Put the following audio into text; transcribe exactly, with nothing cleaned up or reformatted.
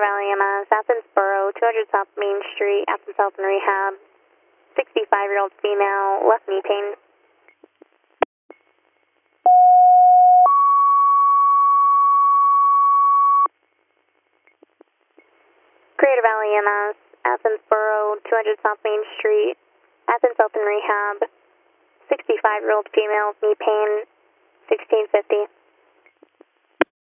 Creative Valley E M S, Athens Borough, two hundred South Main Street, Athens Health and Rehab, sixty-five-year-old female, left knee pain. Creative Valley E M S, Athens Borough, two hundred South Main Street, Athens Health and Rehab, sixty-five-year-old female, knee pain, sixteen fifty.